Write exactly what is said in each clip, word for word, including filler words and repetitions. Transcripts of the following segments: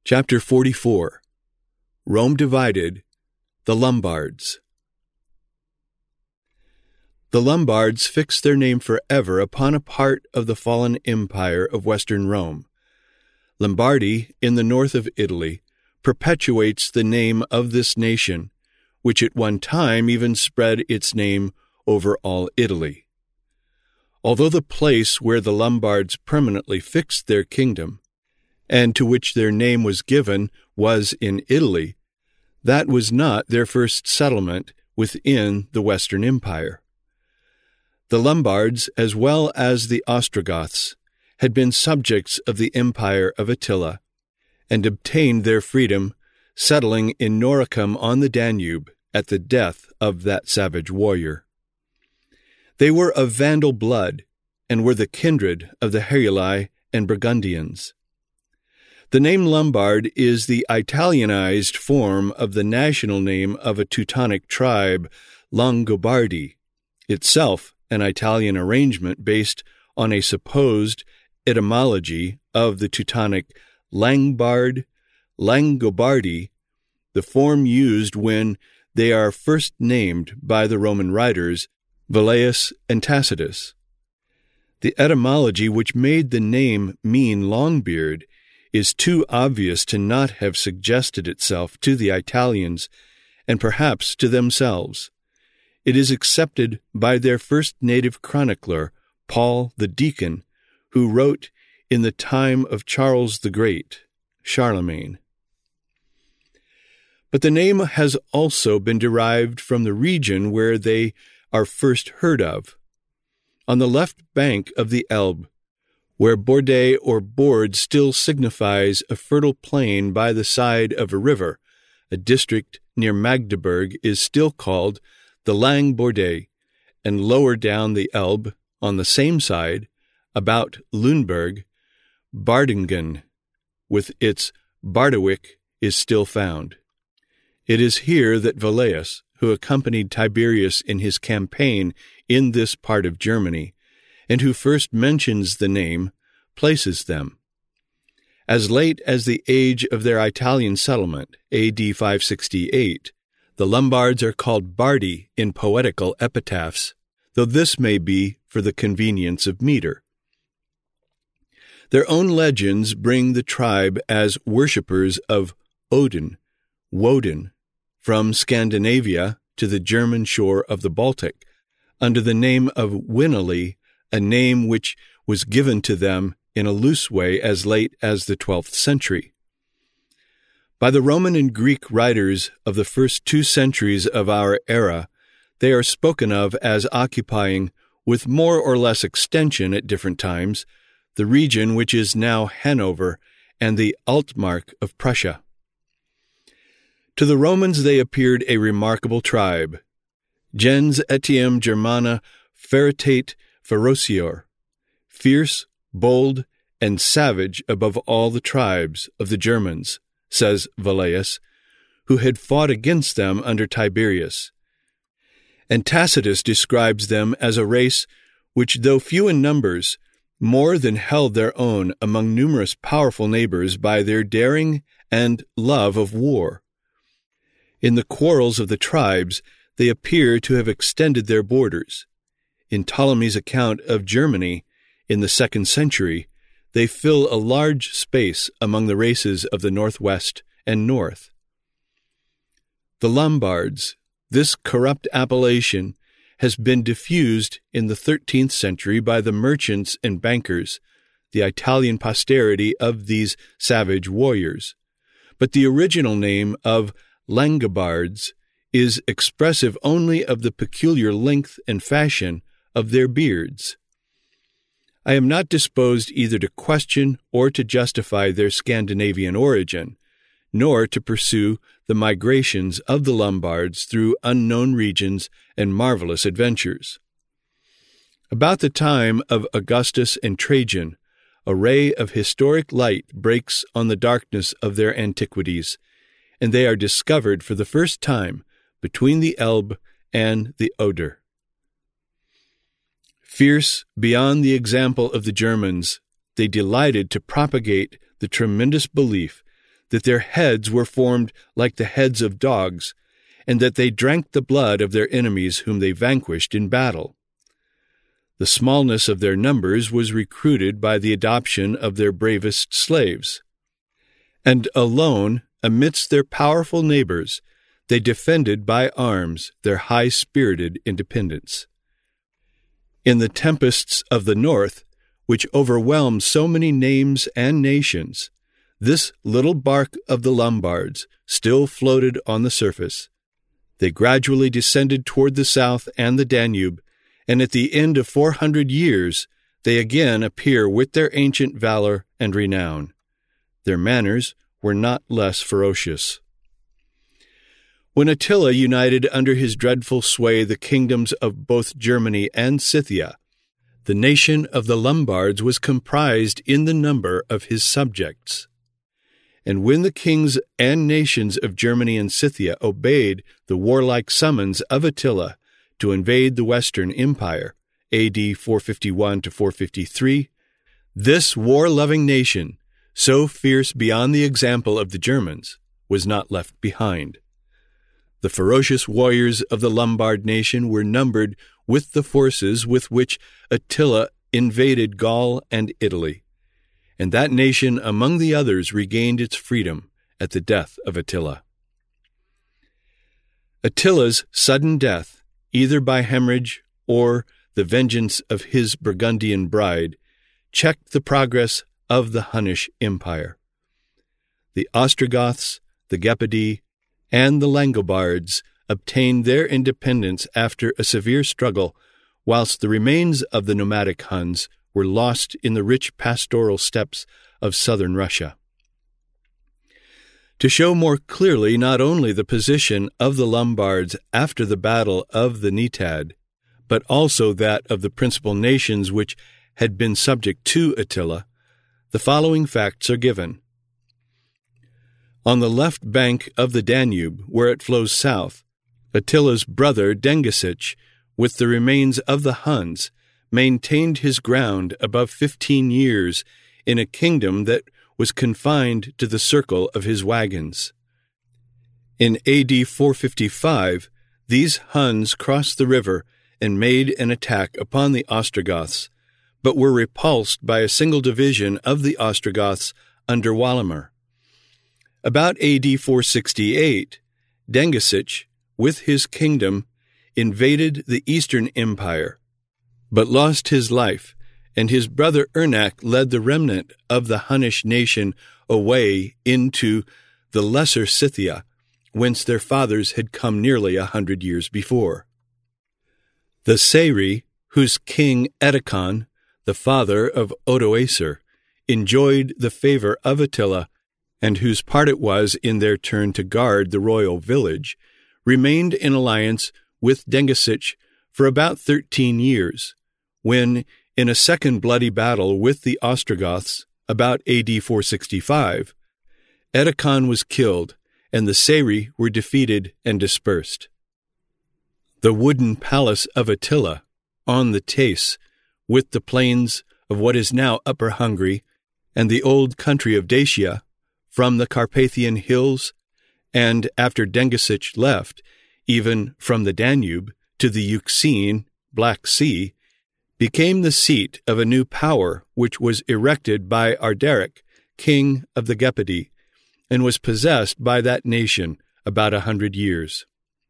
Chapter forty-four. Rome divided, the Lombards. The Lombards fixed their name forever upon a part of the fallen empire of Western Rome. Lombardy, in the north of Italy, perpetuates the name of this nation, which at one time even spread its name over all Italy. Although the place where the Lombards permanently fixed their kingdom, and to which their name was given, was in Italy, that was not their first settlement within the Western Empire. The Lombards, as well as the Ostrogoths, had been subjects of the empire of Attila, and obtained their freedom, settling in Noricum on the Danube at the death of that savage warrior. They were of Vandal blood, and were the kindred of the Heruli and Burgundians. The name Lombard is the Italianized form of the national name of a Teutonic tribe, Longobardi, itself an Italian arrangement based on a supposed etymology of the Teutonic Langbard, Langobardi, the form used when they are first named by the Roman writers Velleius and Tacitus. The etymology which made the name mean Longbeard is too obvious to not have suggested itself to the Italians and perhaps to themselves. It is accepted by their first native chronicler, Paul the Deacon, who wrote in the time of Charles the Great, Charlemagne. But the name has also been derived from the region where they are first heard of. On the left bank of the Elbe, where Bordet or Bord still signifies a fertile plain by the side of a river, a district near Magdeburg is still called the Lang Bordet, and lower down the Elbe, on the same side, about Lüneburg, Bardingen, with its Bardewick, is still found. It is here that Velleius, who accompanied Tiberius in his campaign in this part of Germany, and who first mentions the name, places them. As late as the age of their Italian settlement, A D five sixty-eight, the Lombards are called Bardi in poetical epitaphs, though this may be for the convenience of meter. Their own legends bring the tribe as worshippers of Odin, Woden, from Scandinavia to the German shore of the Baltic, under the name of Winali, a name which was given to them in a loose way as late as the twelfth century. By the Roman and Greek writers of the first two centuries of our era, they are spoken of as occupying, with more or less extension at different times, the region which is now Hanover and the Altmark of Prussia. To the Romans they appeared a remarkable tribe, gens etiam Germana feritate ferocior, fierce, bold, and savage above all the tribes of the Germans, says Velleius, who had fought against them under Tiberius. And Tacitus describes them as a race which, though few in numbers, more than held their own among numerous powerful neighbors by their daring and love of war. In the quarrels of the tribes, they appear to have extended their borders. In Ptolemy's account of Germany, in the second century, they fill a large space among the races of the northwest and north. The Lombards, this corrupt appellation, has been diffused in the thirteenth century by the merchants and bankers, the Italian posterity of these savage warriors. But the original name of Langobards is expressive only of the peculiar length and fashion of their beards. I am not disposed either to question or to justify their Scandinavian origin, nor to pursue the migrations of the Lombards through unknown regions and marvelous adventures. About the time of Augustus and Trajan, a ray of historic light breaks on the darkness of their antiquities, and they are discovered for the first time between the Elbe and the Oder. Fierce beyond the example of the Germans, they delighted to propagate the tremendous belief that their heads were formed like the heads of dogs, and that they drank the blood of their enemies whom they vanquished in battle. The smallness of their numbers was recruited by the adoption of their bravest slaves. And alone, amidst their powerful neighbors, they defended by arms their high-spirited independence. In the tempests of the north, which overwhelmed so many names and nations, this little bark of the Lombards still floated on the surface. They gradually descended toward the south and the Danube, and at the end of four hundred years they again appear with their ancient valor and renown. Their manners were not less ferocious. When Attila united under his dreadful sway the kingdoms of both Germany and Scythia, the nation of the Lombards was comprised in the number of his subjects. And when the kings and nations of Germany and Scythia obeyed the warlike summons of Attila to invade the Western Empire, A D four fifty-one to four fifty-three, this war-loving nation, so fierce beyond the example of the Germans, was not left behind. The ferocious warriors of the Lombard nation were numbered with the forces with which Attila invaded Gaul and Italy, and that nation among the others regained its freedom at the death of Attila. Attila's sudden death, either by hemorrhage or the vengeance of his Burgundian bride, checked the progress of the Hunnish Empire. The Ostrogoths, the Gepidi, and the Langobards obtained their independence after a severe struggle, whilst the remains of the nomadic Huns were lost in the rich pastoral steppes of southern Russia. To show more clearly not only the position of the Lombards after the Battle of the Netad, but also that of the principal nations which had been subject to Attila, the following facts are given. On the left bank of the Danube, where it flows south, Attila's brother Dengisich, with the remains of the Huns, maintained his ground above fifteen years in a kingdom that was confined to the circle of his wagons. In A D four fifty-five, these Huns crossed the river and made an attack upon the Ostrogoths, but were repulsed by a single division of the Ostrogoths under Walamir. About A D four sixty-eight, Dengisich, with his kingdom, invaded the Eastern Empire, but lost his life, and his brother Ernak led the remnant of the Hunnish nation away into the Lesser Scythia, whence their fathers had come nearly a hundred years before. The Seri, whose king Edecon, the father of Odoacer, enjoyed the favor of Attila, and whose part it was in their turn to guard the royal village, remained in alliance with Dengisich for about thirteen years, when, in a second bloody battle with the Ostrogoths, about A D four sixty-five, Edecon was killed, and the Seri were defeated and dispersed. The wooden palace of Attila, on the Teyss, with the plains of what is now Upper Hungary, and the old country of Dacia, from the Carpathian hills, and after Dengisich left, even from the Danube to the Euxine, Black Sea, became the seat of a new power which was erected by Ardaric, king of the Gepidi, and was possessed by that nation about a hundred years.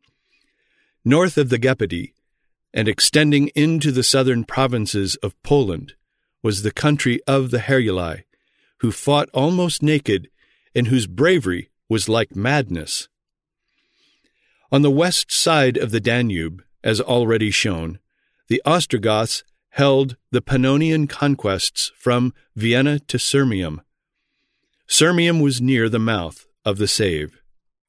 North of the Gepidi, and extending into the southern provinces of Poland, was the country of the Heruli, who fought almost naked, and whose bravery was like madness. On the west side of the Danube, as already shown, the Ostrogoths held the Pannonian conquests from Vienna to Sirmium. Sirmium was near the mouth of the Save.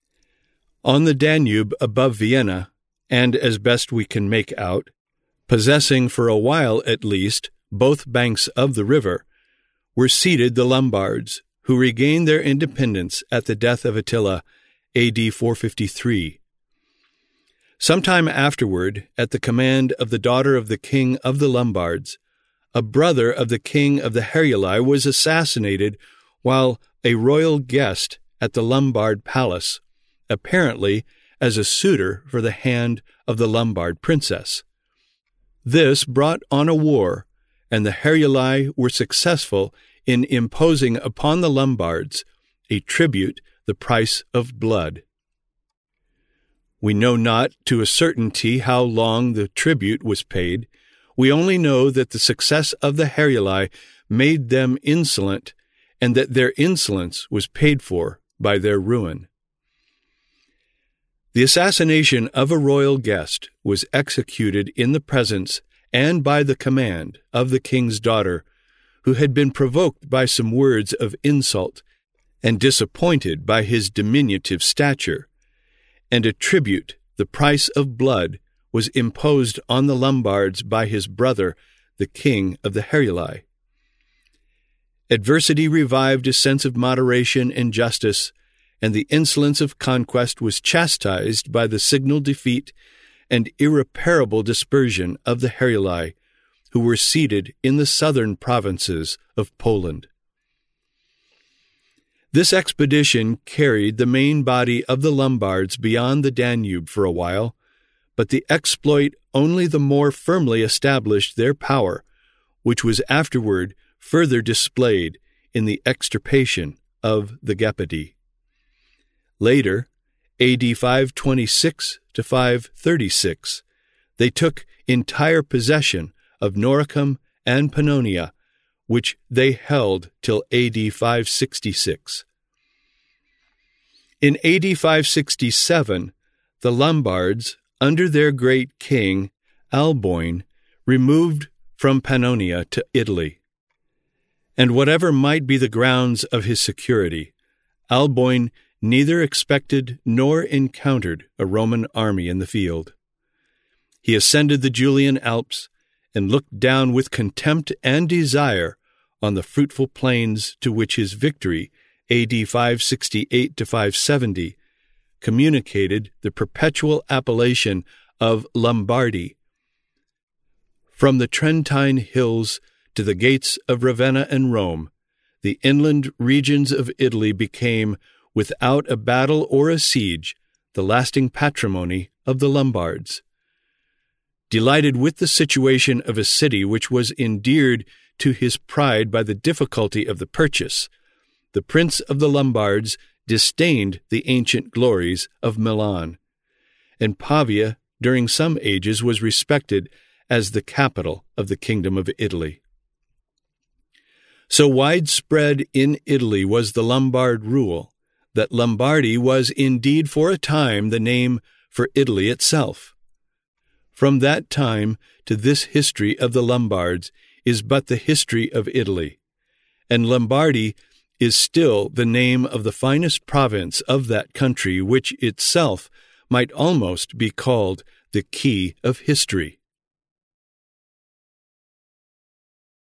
On the Danube above Vienna, and as best we can make out, possessing for a while at least both banks of the river, were seated the Lombards, who regained their independence at the death of Attila, A D four fifty-three. Sometime afterward, at the command of the daughter of the king of the Lombards, a brother of the king of the Heruli was assassinated while a royal guest at the Lombard palace, apparently as a suitor for the hand of the Lombard princess. This brought on a war, and the Heruli were successful in imposing upon the Lombards a tribute, the price of blood. We know not to a certainty how long the tribute was paid. We only know that the success of the Heruli made them insolent, and that their insolence was paid for by their ruin. The assassination of a royal guest was executed in the presence and by the command of the king's daughter, who had been provoked by some words of insult and disappointed by his diminutive stature, and a tribute, the price of blood, was imposed on the Lombards by his brother, the king of the Heruli. Adversity revived a sense of moderation and justice, and the insolence of conquest was chastised by the signal defeat and irreparable dispersion of the Heruli, who were seated in the southern provinces of Poland. This expedition carried the main body of the Lombards beyond the Danube for a while, but the exploit only the more firmly established their power, which was afterward further displayed in the extirpation of the Gepidi. Later, A D five twenty-six to five thirty-six, they took entire possession of Noricum and Pannonia, which they held till A D five sixty-six. In A D five sixty-seven, the Lombards, under their great king, Alboin, removed from Pannonia to Italy. And whatever might be the grounds of his security, Alboin neither expected nor encountered a Roman army in the field. He ascended the Julian Alps and looked down with contempt and desire on the fruitful plains to which his victory, A D five sixty-eight to five seventy, communicated the perpetual appellation of Lombardy. From the Trentine hills to the gates of Ravenna and Rome, the inland regions of Italy became, without a battle or a siege, the lasting patrimony of the Lombards. Delighted with the situation of a city which was endeared to his pride by the difficulty of the purchase, the Prince of the Lombards disdained the ancient glories of Milan, and Pavia during some ages was respected as the capital of the Kingdom of Italy. So widespread in Italy was the Lombard rule that Lombardy was indeed for a time the name for Italy itself. From that time to this history of the Lombards is but the history of Italy, and Lombardy is still the name of the finest province of that country, which itself might almost be called the key of history.